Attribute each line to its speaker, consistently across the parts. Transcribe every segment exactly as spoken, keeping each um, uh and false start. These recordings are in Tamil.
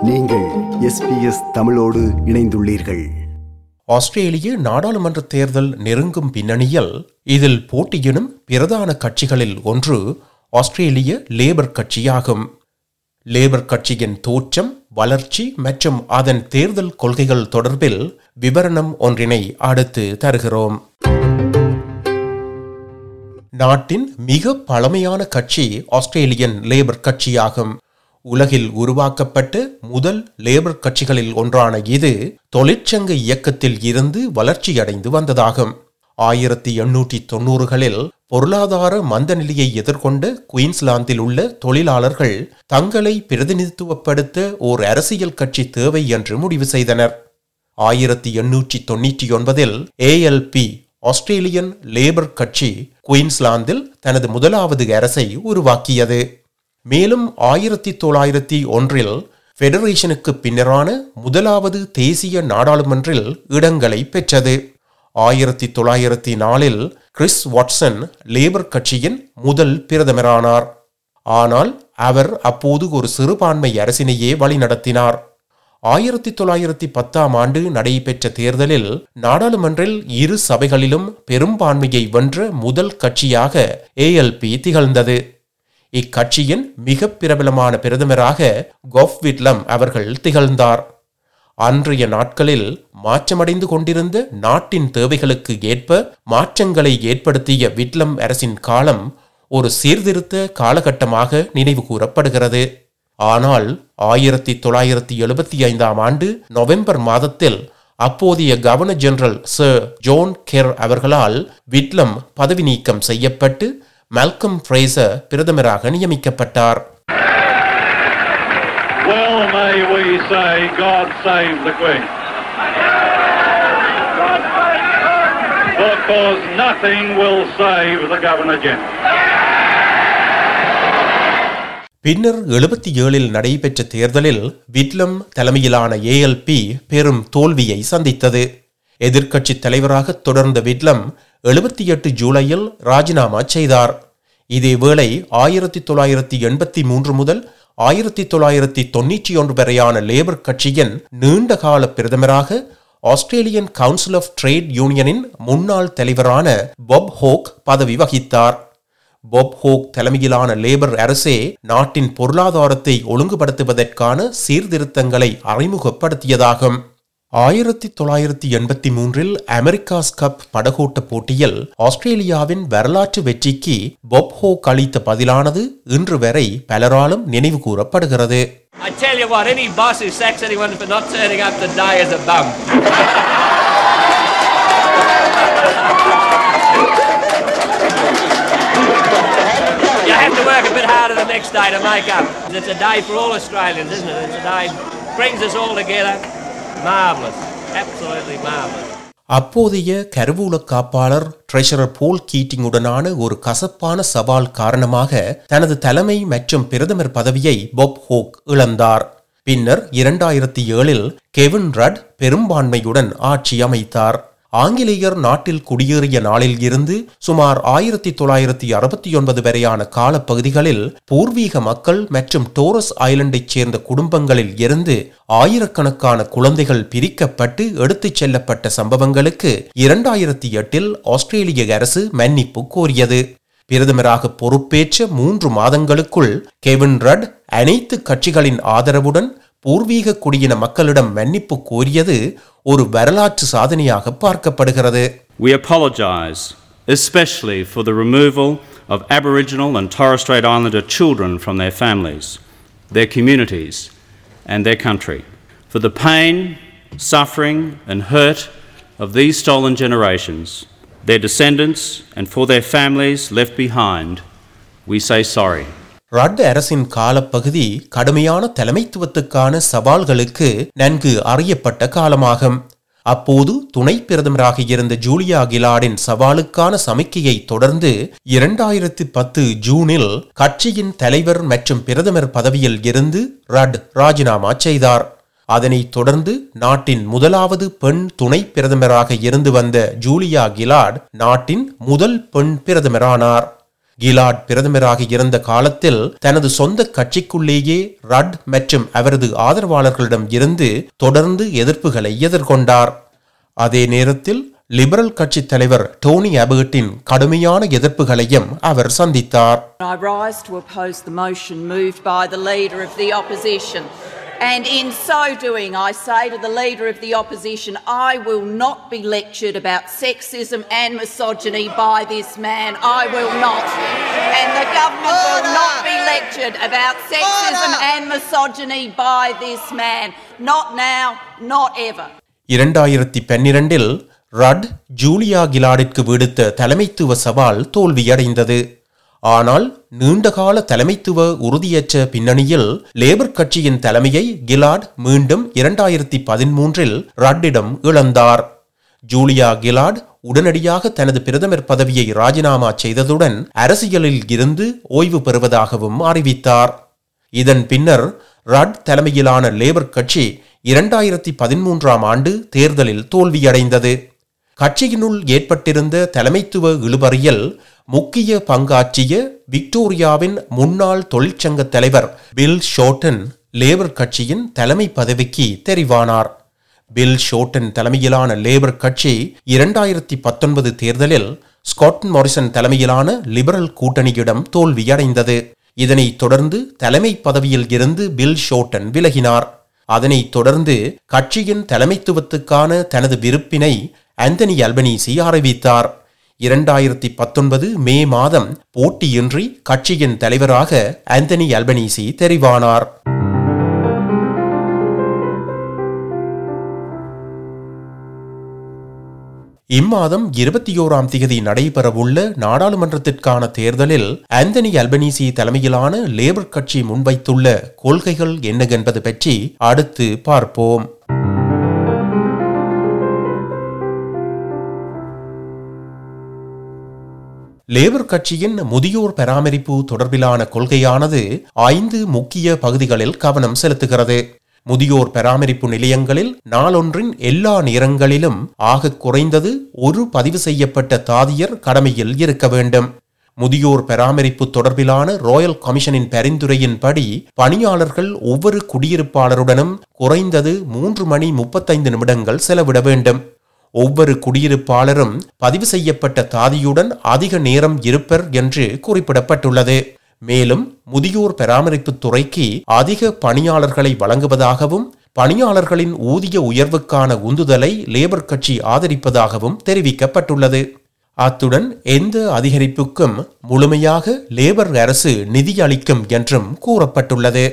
Speaker 1: நீங்கள் எஸ் பி எஸ் தமிழோடு இணைந்துள்ளீர்கள்.
Speaker 2: ஆஸ்திரேலிய நாடாளுமன்ற தேர்தல் நெருங்கும் பின்னணியில் இதில் போட்டியிடும் பிரதான கட்சிகளில் ஒன்று ஆஸ்திரேலிய லேபர் கட்சியாகும். லேபர் கட்சியின் தோற்றம், வளர்ச்சி மற்றும் அதன் தேர்தல் கொள்கைகள் தொடர்பில் விவரணம் ஒன்றினை அடுத்து தருகிறோம். நாட்டின் மிக பழமையான கட்சி ஆஸ்திரேலியன் லேபர் கட்சியாகும். உலகில் உருவாக்கப்பட்ட முதல் லேபர் கட்சிகளில் ஒன்றான இது தொழிற்சங்க இயக்கத்தில் இருந்து வளர்ச்சியடைந்து வந்ததாகும். ஆயிரத்தி எண்ணூற்றி தொன்னூறுகளில் பொருளாதார மந்தநிலையை எதிர்கொண்ட குயின்ஸ்லாந்தில் உள்ள தொழிலாளர்கள் தங்களை பிரதிநிதித்துவப்படுத்த ஓர் அரசியல் கட்சி தேவை என்று முடிவு செய்தனர். ஆயிரத்தி எண்ணூற்றி தொன்னூற்றி ஒன்பதில் ஏஎல்பி ஆஸ்திரேலியன் லேபர் கட்சி குயின்ஸ்லாந்தில் தனது முதலாவது அரசை உருவாக்கியது. மேலும் ஆயிரத்தி தொள்ளாயிரத்தி ஒன்றில் ஃபெடரேஷனுக்கு பின்னரான முதலாவது தேசிய நாடாளுமன்றில் இடங்களை பெற்றது. ஆயிரத்தி தொள்ளாயிரத்தி நாலில் கிறிஸ் வாட்சன் லேபர் கட்சியின் முதல் பிரதமரானார். ஆனால் அவர் அப்போது ஒரு சிறுபான்மை அரசினையே வழிநடத்தினார். ஆயிரத்தி தொள்ளாயிரத்தி பத்தாம் ஆண்டு நடைபெற்ற தேர்தலில் நாடாளுமன்றில் இரு சபைகளிலும் பெரும்பான்மையை வென்ற முதல் கட்சியாக ஏஎல்பி திகழ்ந்தது. இக்கட்சியின் மிக பிரபலமான பிரதமராக கோஃப் விட்லம் அவர்கள் திகழ்ந்தார். அன்றைய நாட்களில் மாற்றமடைந்து கொண்டிருந்த நாட்டின் தேவைகளுக்கு ஏற்ப மாற்றங்களை ஏற்படுத்திய விட்லம் அரசின் காலம் ஒரு சீர்திருத்த காலகட்டமாக நினைவு கூறப்படுகிறது. ஆனால் ஆயிரத்தி தொள்ளாயிரத்தி எழுபத்தி ஐந்தாம் ஆண்டு நவம்பர் மாதத்தில் அப்போதைய governor general sir John Kerr அவர்களால் விட்லம் பதவி நீக்கம் செய்யப்பட்டு மால்கம் ஃப்ரேசர் பிரதமராக நியமிக்கப்பட்டார்.
Speaker 3: Well, may we say, God save the Queen. Because nothing will save the Governor General.
Speaker 2: பின்னர் எழுபத்தி ஏழில் நடைபெற்ற தேர்தலில் விட்லம் தலைமையிலான ஏஎல்பி பெரும் தோல்வியை சந்தித்தது. எதிர்க்கட்சி தலைவராக தொடர்ந்த விட்லம் எழுபத்தி எட்டு ஜூலையில் ராஜினாமா செய்தார். இதேவேளை ஆயிரத்தி தொள்ளாயிரத்தி எண்பத்தி மூன்று முதல் ஆயிரத்தி தொள்ளாயிரத்தி தொன்னூற்றி ஒன்று வரையான லேபர் கட்சியின் நீண்டகால பிரதமராக ஆஸ்திரேலியன் கவுன்சில் ஆஃப் ட்ரேட் யூனியனின் முன்னாள் தலைவரான பாப் ஹோக் பதவி வகித்தார். பாப் ஹோக் தலைமையிலான லேபர் அரசே நாட்டின் பொருளாதாரத்தை ஒழுங்குபடுத்துவதற்கான சீர்திருத்தங்களை அறிமுகப்படுத்தியதாகும். ஆயிரத்தி தொள்ளாயிரத்தி எண்பத்தி மூன்றில் அமெரிக்காஸ் கப் படகோட்ட போட்டியில் ஆஸ்திரேலியாவின் வரலாற்று வெற்றிக்கு பாப் ஹோக் அளித்த பதிலானது இன்று வரை பலராலும் நினைவு கூறப்படுகிறது.
Speaker 4: I tell you what, any boss who sacks anyone for not turning up today is a bum. You have to work a bit harder the next day to make up. It's a day for all Australians, isn't it? It's a day that brings us all together. Marvelous. Absolutely marvelous.
Speaker 2: அப்போதைய கருவூல காப்பாளர் ட்ரெஷரர் போல் கீட்டிங்குடனான ஒரு கசப்பான சவால் காரணமாக தனது தலைமை மற்றும் பிரதமர் பதவியை பாப் ஹோக் இழந்தார். பின்னர் இரண்டாயிரத்தி ஏழில் கெவின் ரட் பெரும்பான்மையுடன் ஆட்சி அமைத்தார். ஆங்கிலேயர் நாட்டில் குடியேறிய நாளில் இருந்து சுமார் ஆயிரத்தி தொள்ளாயிரத்தி அறுபத்தி ஒன்பது வரையான காலப்பகுதிகளில் பூர்வீக மக்கள் மற்றும் டோரஸ் ஐலண்டைச் சேர்ந்த குடும்பங்களில் இருந்து ஆயிரக்கணக்கான குழந்தைகள் பிரிக்கப்பட்டு எடுத்துச் செல்லப்பட்ட சம்பவங்களுக்கு இரண்டாயிரத்தி எட்டில் ஆஸ்திரேலிய அரசு மன்னிப்பு கோரியது. பிரதமராக பொறுப்பேற்ற மூன்று மாதங்களுக்குள் கெவின் ரட் அனைத்து கட்சிகளின் ஆதரவுடன் பூர்வீக குடியின மக்களிடம் மன்னிப்பு கோரியது ஒரு வரலாற்று சாதனையாக பார்க்கப்படுகிறது.
Speaker 5: We apologise especially for the removal of Aboriginal and Torres Strait Islander children from their families, their communities and their country. For the pain, suffering and hurt of these stolen generations, their descendants and for their families left behind, we say sorry.
Speaker 2: ரட் அரசின் காலப்பகுதி கடுமையான தலைமைத்துவத்துக்கான சவால்களுக்கு நன்கு அறியப்பட்ட காலமாகும். அப்போது துணை பிரதமராக இருந்த ஜூலியா கிலார்டின் சவாலுக்கான சமிக்கையை தொடர்ந்து இரண்டாயிரத்தி பத்து ஜூனில் கட்சியின் தலைவர் மற்றும் பிரதமர் பதவியில் இருந்து ரட் ராஜினாமா செய்தார். அதனைத் தொடர்ந்து நாட்டின் முதலாவது பெண் துணை பிரதமராக இருந்து வந்த ஜூலியா கிலார்ட் நாட்டின் முதல் பெண் பிரதமரானார். கிலாட் பிரதமராக இருந்த காலத்தில் தனது சொந்த கட்சிக்குள்ளேயே ரட் மற்றும் அவரது ஆதரவாளர்களிடம் இருந்து தொடர்ந்து எதிர்ப்புகளை எதிர்கொண்டார். அதே நேரத்தில் லிபரல் கட்சி தலைவர் டோனி அபர்ட்டின் கடுமையான எதிர்ப்புகளையும் அவர் சந்தித்தார்.
Speaker 6: I rise to oppose the motion moved by the leader of the opposition. And in so doing, I say to the Leader of the Opposition, I will not be lectured about sexism and misogyny by this man. I will not. And the government will not be lectured about sexism and misogyny by this man. Not now, not ever.
Speaker 2: இரண்டாயிரத்தி பன்னிரண்டில் ரட் ஜூலியா கிலாடிற்கு விடுத்த தலைமைத்துவ சவால் தோல்வியடைந்தது. ஆனால் நீண்டகால தலைமைத்துவ உறுதியற்ற பின்னணியில் லேபர் கட்சியின் தலைமையை கிலாட் மீண்டும் இரண்டாயிரத்தி பதிமூன்றில் ரட்டிடம் இழந்தார். ஜூலியா கிலாட் உடனடியாக தனது பிரதமர் பதவியை ராஜினாமா செய்ததுடன் அரசியலில் இருந்து ஓய்வு பெறுவதாகவும் அறிவித்தார். இதன் பின்னர் ரட் தலைமையிலான லேபர் கட்சி இரண்டாயிரத்தி பதிமூன்றாம் ஆண்டு தேர்தலில் தோல்வியடைந்தது. கட்சியினுள் ஏற்பட்டிருந்த தலைமைத்துவ இழுபறியில் முக்கிய பங்காற்றிய விக்டோரியாவின் முன்னாள் தொழிற்சங்க தலைவர் பில் ஷோட்டன் லேபர் கட்சியின் தலைமை பதவிக்கு தெரிவானார். பில் ஷோட்டன் தலைமையிலான லேபர் கட்சி இரண்டாயிரத்தி பத்தொன்பது தேர்தலில் ஸ்காட் மோரிசன் தலைமையிலான லிபரல் கூட்டணியிடம் தோல்வியடைந்தது. இதனைத் தொடர்ந்து தலைமை பதவியில் இருந்து பில் ஷோட்டன் விலகினார். அதனைத் தொடர்ந்து கட்சியின் தலைமைத்துவத்துக்கான தனது விருப்பினை ஆந்தனி அல்பனீசி அறிவித்தார். இரண்டாயிரத்தி பத்தொன்பது மே மாதம் போட்டியின்றி கட்சியின் தலைவராக ஆந்தனி அல்பனீசி தெரிவானார். இம்மாதம் இருபத்தி ஓராம் தேதி நடைபெறவுள்ள நாடாளுமன்றத்திற்கான தேர்தலில் ஆந்தனி அல்பனீசி தலைமையிலான லேபர் கட்சி முன்வைத்துள்ள கொள்கைகள் என்ன என்பது பற்றி அடுத்து பார்ப்போம். லேபர் கட்சியின் முதியோர் பராமரிப்பு தொடர்பிலான கொள்கையானது ஐந்து முக்கிய பகுதிகளில் கவனம் செலுத்துகிறது. முதியோர் பராமரிப்பு நிலையங்களில் நாளொன்றின் எல்லா நேரங்களிலும் ஆக குறைந்தது ஒரு பதிவு செய்யப்பட்ட தாதியர் கடமையில் இருக்க வேண்டும். முதியோர் பராமரிப்பு தொடர்பிலான ராயல் கமிஷனின் பரிந்துரையின்படி பணியாளர்கள் ஒவ்வொரு குடியிருப்பாளருடனும் குறைந்தது மூன்று மணி முப்பத்தைந்து நிமிடங்கள் செலவிட வேண்டும். ஒவ்வொரு குடியிருப்பாளரும் பதிவு செய்யப்பட்ட தாதியுடன் அதிக நேரம் இருப்பர் என்று குறிப்பிடப்பட்டுள்ளது. மேலும் முதியோர் பராமரிப்பு துறைக்கு அதிக பணியாளர்களை வழங்குவதாகவும் பணியாளர்களின் ஊதிய உயர்வுக்கான உந்துதலை லேபர் கட்சி ஆதரிப்பதாகவும் தெரிவிக்கப்பட்டுள்ளது. அத்துடன் எந்த அதிகரிப்புக்கும் முழுமையாக லேபர் அரசு நிதியளிக்கும் என்றும் கூறப்பட்டுள்ளது.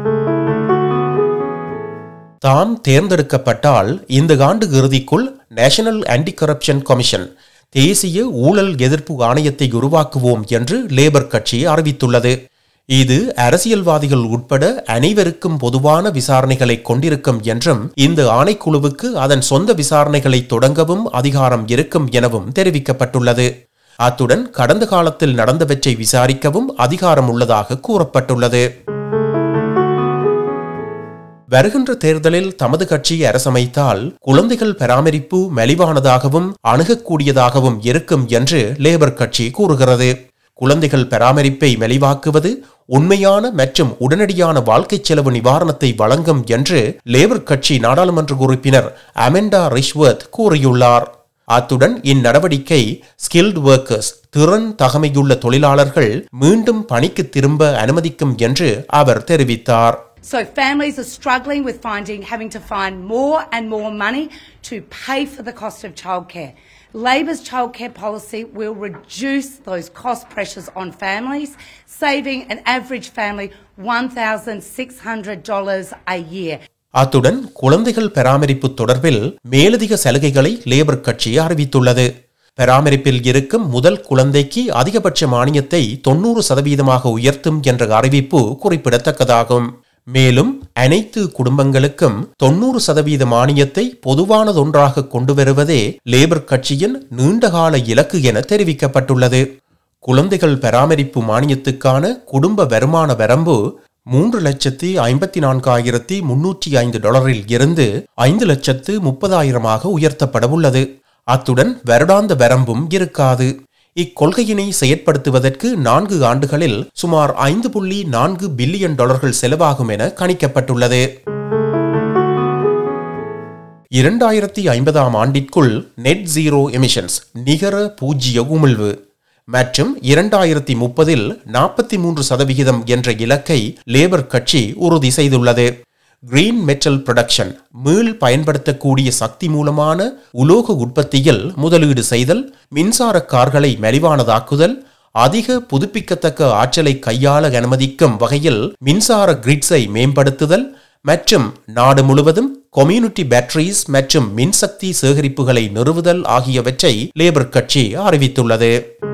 Speaker 2: தாம் தேர்ந்தெடுக்கப்பட்டால் இந்த ஆண்டு இறுதிக்குள் நேஷனல் ஆன்டி கரப்ஷன் கமிஷன் தேசிய ஊழல் எதிர்ப்பு ஆணையத்தை உருவாக்குவோம் என்று லேபர் கட்சி அறிவித்துள்ளது. இது அரசியல்வாதிகள் உட்பட அனைவருக்கும் பொதுவான விசாரணைகளை கொண்டிருக்கும் என்றும் இந்த ஆணைக்குழுவுக்கு அதன் சொந்த விசாரணைகளை தொடங்கவும் அதிகாரம் இருக்கும் எனவும் தெரிவிக்கப்பட்டுள்ளது. அத்துடன் கடந்த காலத்தில் நடந்தவற்றை விசாரிக்கவும் அதிகாரம் உள்ளதாக கூறப்பட்டுள்ளது. வருகின்ற தேர்தலில் தமது கட்சி அரசமைத்தால் குழந்தைகள் பராமரிப்பு மலிவானதாகவும் அணுகக்கூடியதாகவும் இருக்கும் என்று லேபர் கட்சி கூறுகிறது. குழந்தைகள் பராமரிப்பை மலிவாக்குவது உண்மையான மற்றும் உடனடியான வாழ்க்கை செலவு நிவாரணத்தை வழங்கும் என்று லேபர் கட்சி நாடாளுமன்ற உறுப்பினர் அமெண்டா ரிஷ்வர்த் கூறியுள்ளார். அத்துடன் இந்நடவடிக்கை ஸ்கில்டு ஒர்க்கர்ஸ் திறன் தகமையுள்ள தொழிலாளர்கள் மீண்டும் பணிக்கு திரும்ப அனுமதிக்கும் என்று அவர் தெரிவித்தார்.
Speaker 7: So families are struggling with finding, having to find more and more money to pay for the cost of childcare. Labor's childcare policy will reduce those cost pressures on families, saving an average family one thousand six hundred dollars a year.
Speaker 2: அத்துடன் குழந்தைகள் பராமரிப்பு தொடர்பில் மேலதிக சலுகைகளை லேபர் கட்சி அறிவித்துள்ளது. பராமரிப்பில் இருக்கும் முதல் குழந்தைக்கு அதிகபட்ச மானியத்தை தொன்னூறு சதவீதமாக உயர்த்தும் என்ற அறிவிப்பு குறிப்பிடத்தக்கதாகும். மேலும் அனைத்து குடும்பங்களுக்கும் தொன்னூறு சதவீத மானியத்தை பொதுவானதொன்றாக கொண்டு வருவதே லேபர் கட்சியின் நீண்டகால இலக்கு என தெரிவிக்கப்பட்டுள்ளது. குழந்தைகள் பராமரிப்பு மானியத்துக்கான குடும்ப வருமான வரம்பு மூன்று லட்சத்தி ஐம்பத்தி நான்காயிரத்தி முன்னூற்றி ஐந்து டாலரில் இருந்து ஐந்து லட்சத்து முப்பதாயிரமாக உயர்த்தப்பட உள்ளது. அத்துடன் வருடாந்த வரம்பும் இருக்காது. இக்கொள்கையினை செயற்படுத்துவதற்கு நான்கு ஆண்டுகளில் சுமார் ஐந்து புள்ளி நான்கு பில்லியன் டாலர்கள் செலவாகும் என கணிக்கப்பட்டுள்ளது. இரண்டாயிரத்தி ஐம்பதாம் ஆண்டிற்குள் நெட் ஜீரோ எமிஷன்ஸ் நிகர பூஜ்ஜிய உமிழ்வு மற்றும் இரண்டாயிரத்தி முப்பதில் நாற்பத்தி மூன்று சதவிகிதம் என்ற இலக்கை லேபர் கட்சி உறுதி செய்துள்ளது. கிரீன் மெட்டல் புரொடக்ஷன் மீள் பயன்படுத்தக்கூடிய சக்தி மூலமான உலோக உற்பத்தியில் முதலீடு செய்தல், மின்சார கார்களை மலிவானதாக்குதல், அதிக புதுப்பிக்கத்தக்க ஆற்றலை கையாள அனுமதிக்கும் வகையில் மின்சார கிரிட்ஸை மேம்படுத்துதல் மற்றும் நாடு முழுவதும் கம்யூனிட்டி பேட்டரிஸ் மற்றும் மின்சக்தி சேகரிப்புகளை நிறுவுதல் ஆகியவற்றை லேபர் கட்சி அறிவித்துள்ளது.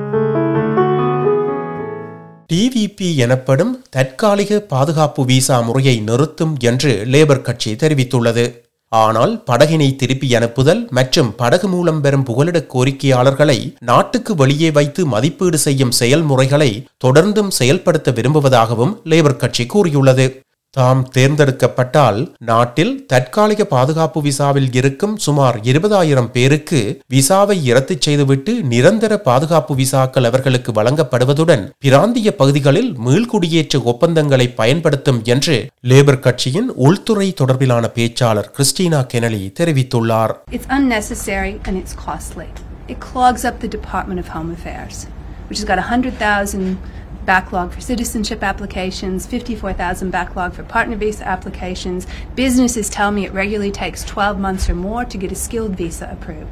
Speaker 2: டிவிபி எனப்படும் தற்காலிக பாதுகாப்பு விசா முறையை நிறுத்தும் என்று லேபர் கட்சி தெரிவித்துள்ளது. ஆனால் படகினை திருப்பி அனுப்புதல் மற்றும் படகு மூலம் பெறும் புகலிட கோரிக்கையாளர்களை நாட்டுக்கு வெளியே வைத்து மதிப்பீடு செய்யும் செயல்முறைகளை தொடர்ந்தும் செயல்படுத்த விரும்புவதாகவும் லேபர் கட்சி கூறியுள்ளது. தாம் தேர்ந்தெடுக்கப்பட்டால் நாட்டில் தற்காலிக பாதுகாப்பு விசாவில் இருக்கும் சுமார் இருபதாயிரம் பேருக்கு விசாவை இரத்து செய்துவிட்டு நிரந்தர பாதுகாப்பு விசாக்கள் அவர்களுக்கு வழங்கப்படுவதுடன் பிராந்திய பகுதிகளில் மீள்குடியேற்ற ஒப்பந்தங்களை பயன்படுத்தும் என்று லேபர் கட்சியின் உள்துறை தொடர்பிலான பேச்சாளர் கிறிஸ்டினா கெனலி தெரிவித்துள்ளார்.
Speaker 8: It's unnecessary and it's costly. It clogs up the Department of Home Affairs, which has got one hundred thousand backlog for citizenship applications, fifty-four thousand backlog for partner visa applications. Businesses tell me it regularly takes twelve months or more to get a skilled visa approved.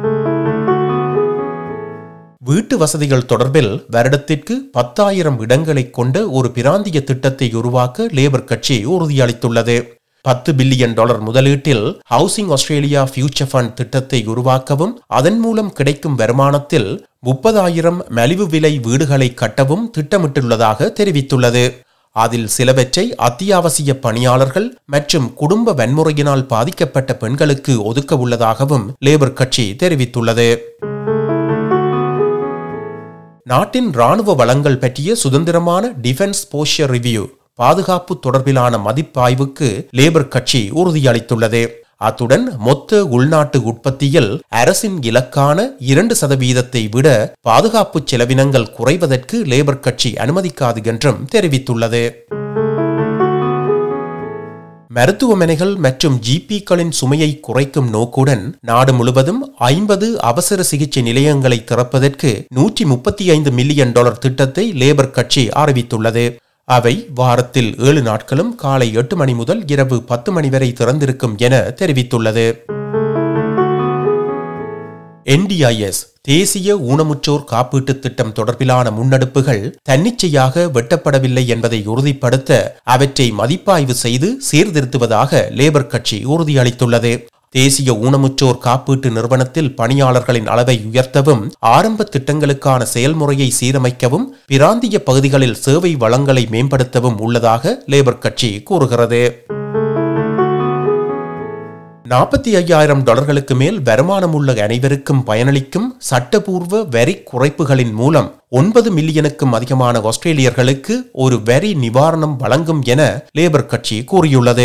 Speaker 2: வீட்டு வசதிகள் தொடர்பில் வருடத்திற்கு பத்தாயிரம் இடங்களை கொண்ட ஒரு பிராந்திய திட்டத்தை உருவாக்க லேபர் கட்சி உறுதியளித்துள்ளது. பத்து பில்லியன் டாலர் முதலீட்டில் ஹவுசிங் ஆஸ்திரேலியா ஃபியூச்சர் ஃபண்ட் திட்டத்தை உருவாக்கவும் அதன் மூலம் கிடைக்கும் வருமானத்தில் முப்பதாயிரம் மலிவு விலை வீடுகளை கட்டவும் திட்டமிட்டுள்ளதாக தெரிவித்துள்ளது. அதில் சிலவற்றை அத்தியாவசிய பணியாளர்கள் மற்றும் குடும்ப வன்முறையினால் பாதிக்கப்பட்ட பெண்களுக்கு ஒதுக்க உள்ளதாகவும் லேபர் கட்சி தெரிவித்துள்ளது. நாட்டின் இராணுவ வளங்கள் பற்றிய சுதந்திரமான டிஃபென்ஸ் போஸ்டர் ரிவ்யூ பாதுகாப்பு தொடர்பிலான மதிப்பாய்வுக்கு லேபர் கட்சி உறுதியளித்துள்ளது. அத்துடன் மொத்த உள்நாட்டு உற்பத்தியில் அரசின் இலக்கான இரண்டு சதவீதத்தை விட பாதுகாப்பு செலவினங்கள் குறைவதற்கு லேபர் கட்சி அனுமதிக்காது என்றும் தெரிவித்துள்ளது. மருத்துவமனைகள் மற்றும் ஜிபிக்களின் சுமையை குறைக்கும் நோக்குடன் நாடு முழுவதும் ஐம்பது அவசர சிகிச்சை நிலையங்களை திறப்பதற்கு நூற்றி முப்பத்தி ஐந்து மில்லியன் டாலர் திட்டத்தை லேபர் கட்சி அறிவித்துள்ளது. அவை வாரத்தில் ஏழு நாட்களும் காலை எட்டு மணி முதல் இரவு பத்து மணி வரை திறந்திருக்கும் என தெரிவித்துள்ளது. என்டிஐஎஸ் தேசிய ஊனமுற்றோர் காப்பீட்டு திட்டம் தொடர்பிலான முன்னெடுப்புகள் தன்னிச்சையாக வெட்டப்படவில்லை என்பதை உறுதிப்படுத்த அவற்றை மதிப்பாய்வு செய்து சீர்திருத்துவதாக லேபர் கட்சி உறுதியளித்துள்ளது. தேசிய ஊனமுற்றோர் காப்பீட்டு நிறுவனத்தில் பணியாளர்களின் அளவை உயர்த்தவும், ஆரம்ப திட்டங்களுக்கான செயல்முறையை சீரமைக்கவும், பிராந்திய பகுதிகளில் சேவை வளங்களை மேம்படுத்தவும் உள்ளதாக லேபர் கட்சி கூறுகிறது. நாற்பத்தி ஐயாயிரம் டாலர்களுக்கு மேல் வருமானம் உள்ள அனைவருக்கும் பயனளிக்கும் சட்டபூர்வ வரி குறைப்புகளின் மூலம் ஒன்பது மில்லியனுக்கும் அதிகமான ஆஸ்திரேலியர்களுக்கு ஒரு வரி நிவாரணம் வழங்கும் என லேபர் கட்சி கூறியுள்ளது.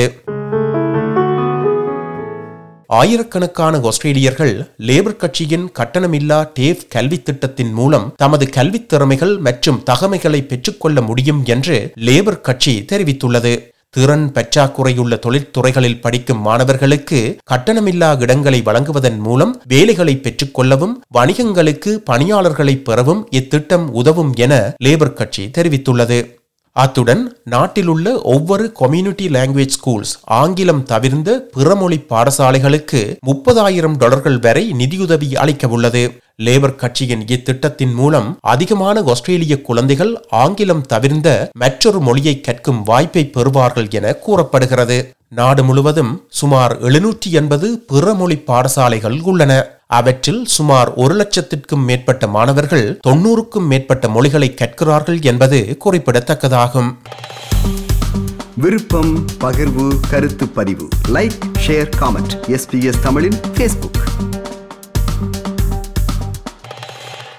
Speaker 2: ஆயிரக்கணக்கான ஆஸ்திரேலியர்கள் லேபர் கட்சியின் கட்டணமில்லா டேஃப் கல்வி திட்டத்தின் மூலம் தமது கல்வித் திறமைகள் மற்றும் தகமைகளை பெற்றுக்கொள்ள முடியும் என்று லேபர் கட்சி தெரிவித்துள்ளது. திறன் பற்றாக்குறையுள்ள தொழிற்துறைகளில் படிக்கும் மாணவர்களுக்கு கட்டணமில்லா இடங்களை வழங்குவதன் மூலம் வேலைகளை பெற்றுக்கொள்ளவும் வணிகங்களுக்கு பணியாளர்களை பெறவும் இத்திட்டம் உதவும் என லேபர் கட்சி தெரிவித்துள்ளது. அத்துடன் நாட்டிலுள்ள ஒவ்வொரு கம்யூனிட்டி லாங்குவேஜ் ஸ்கூல்ஸ் ஆங்கிலம் தவிர்ந்த பிறமொழி பாடசாலைகளுக்கு முப்பதாயிரம் டாலர்கள் வரை நிதியுதவி அளிக்க உள்ளது. லேபர் கட்சியின் இத்திட்டத்தின் மூலம் அதிகமான ஆஸ்திரேலிய குழந்தைகள் ஆங்கிலம் தவிர்ந்த மற்றொரு மொழியை கற்கும் வாய்ப்பை பெறுவார்கள் என கூறப்படுகிறது. நாடு முழுவதும் சுமார் எழுநூற்றி எண்பது பிறமொழி பாடசாலைகள் உள்ளன. அவற்றில் சுமார் ஒரு லட்சத்திற்கும் மேற்பட்ட மாணவர்கள் தொன்னூறுக்கும் மேற்பட்ட மொழிகளை கற்கிறார்கள் என்பது குறிப்பிடத்தக்கதாகும்.
Speaker 1: விருப்பம், பகிர்வு, கருத்து பதிவு, லைக், ஷேர், காமெண்ட். எஸ்பிஎஸ் தமிழின் ஃபேஸ்புக்.